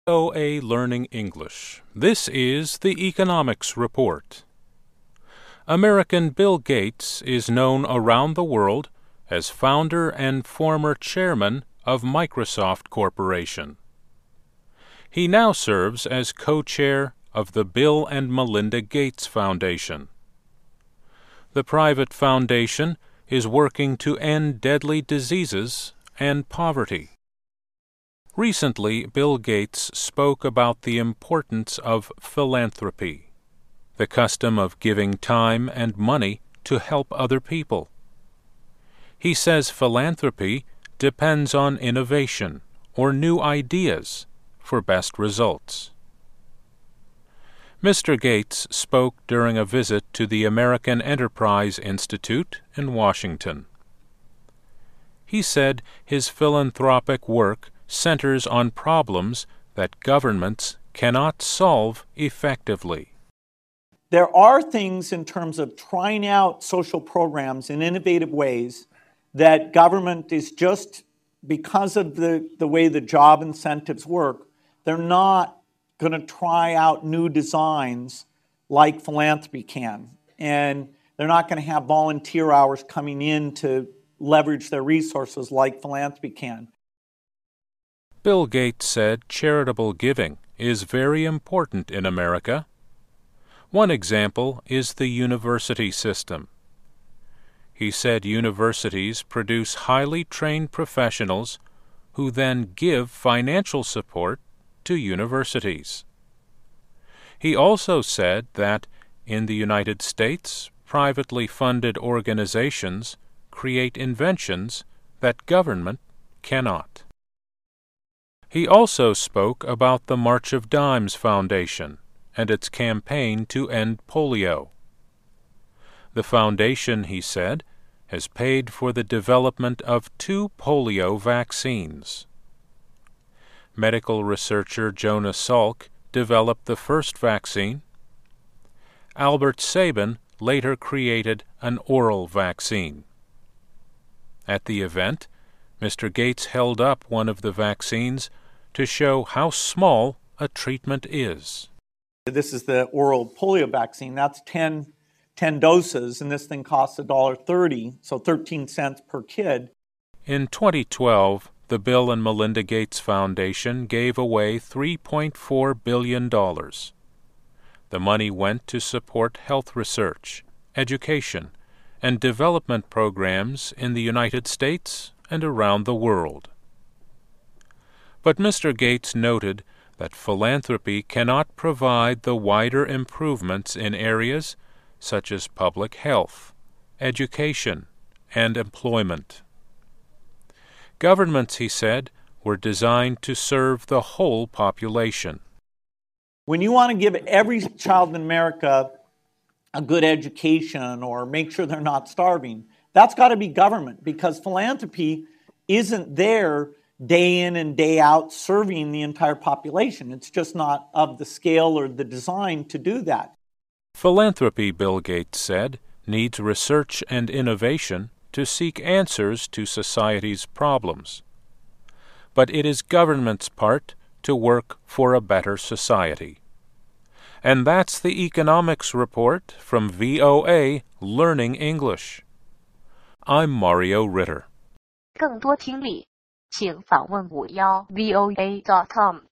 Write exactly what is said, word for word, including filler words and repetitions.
V O A Learning English. This is the Economics Report. American Bill Gates is known around the world as founder and former chairman of Microsoft Corporation. He now serves as co-chair of the Bill and Melinda Gates Foundation. The private foundation is working to end deadly diseases and poverty. Recently, Bill Gates spoke about the importance of philanthropy, the custom of giving time and money to help other people. He says philanthropy depends on innovation or new ideas for best results. Mister Gates spoke during a visit to the American Enterprise Institute in Washington. He said his philanthropic work centers on problems that governments cannot solve effectively. There are things in terms of trying out social programs in innovative ways that government is just, because of the, the way the job incentives work, they're not going to try out new designs like philanthropy can. And they're not going to have volunteer hours coming in to leverage their resources like philanthropy can. Bill Gates said charitable giving is very important in America. One example is the university system. He said universities produce highly trained professionals who then give financial support to universities. He also said that in the United States, privately funded organizations create inventions that government cannot. He also spoke about the March of Dimes Foundation and its campaign to end polio. The foundation, he said, has paid for the development of two polio vaccines. Medical researcher Jonas Salk developed the first vaccine. Albert Sabin later created an oral vaccine. At the event, Mister Gates held up one of the vaccines to show how small a treatment is. This is the oral polio vaccine. That's ten, ten doses, and this thing costs one dollar thirty, so thirteen cents per kid. In twenty twelve, the Bill and Melinda Gates Foundation gave away three point four billion dollars. The money went to support health research, education, and development programs in the United States and around the world. But Mister Gates noted that philanthropy cannot provide the wider improvements in areas such as public health, education, and employment. Governments, he said, were designed to serve the whole population. When you want to give every child in America a good education or make sure they're not starving, that's got to be government, because philanthropy isn't there day in and day out serving the entire population. It's just not of the scale or the design to do that. Philanthropy, Bill Gates said, needs research and innovation to seek answers to society's problems. But it is government's part to work for a better society. And that's the Economics Report from V O A Learning English. I'm Mario Ritter. 更多听力，请访问五幺 V O A dot com。